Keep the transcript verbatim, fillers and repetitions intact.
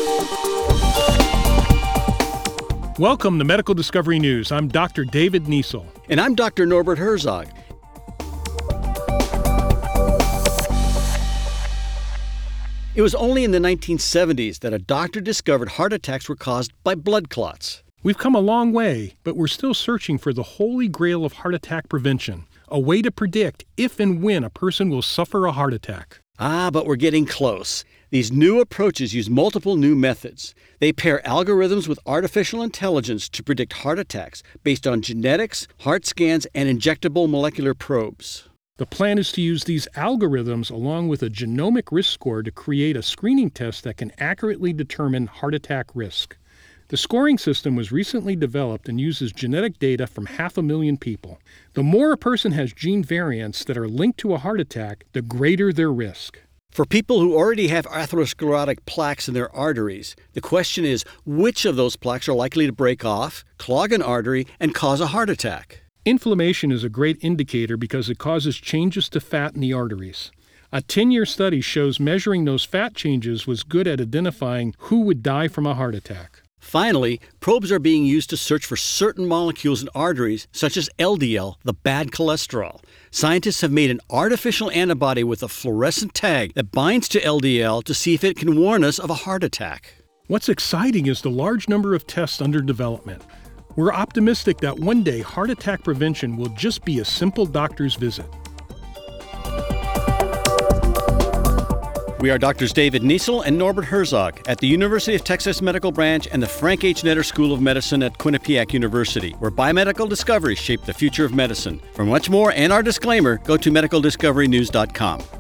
Welcome to Medical Discovery News. I'm Doctor David Niesel. And I'm Doctor Norbert Herzog. It was only in the nineteen seventies that a doctor discovered heart attacks were caused by blood clots. We've come a long way, but we're still searching for the holy grail of heart attack prevention, a way to predict if and when a person will suffer a heart attack. Ah, but we're getting close. These new approaches use multiple new methods. They pair algorithms with artificial intelligence to predict heart attacks based on genetics, heart scans, and injectable molecular probes. The plan is to use these algorithms along with a genomic risk score to create a screening test that can accurately determine heart attack risk. The scoring system was recently developed and uses genetic data from half a million people. The more a person has gene variants that are linked to a heart attack, the greater their risk. For people who already have atherosclerotic plaques in their arteries, the question is which of those plaques are likely to break off, clog an artery, and cause a heart attack? Inflammation is a great indicator because it causes changes to fat in the arteries. A ten-year study shows measuring those fat changes was good at identifying who would die from a heart attack. Finally, probes are being used to search for certain molecules in arteries, such as L D L, the bad cholesterol. Scientists have made an artificial antibody with a fluorescent tag that binds to L D L to see if it can warn us of a heart attack. What's exciting is the large number of tests under development. We're optimistic that one day heart attack prevention will just be a simple doctor's visit. We are Doctors David Niesel and Norbert Herzog at the University of Texas Medical Branch and the Frank H. Netter School of Medicine at Quinnipiac University, where biomedical discoveries shape the future of medicine. For much more and our disclaimer, go to medical discovery news dot com.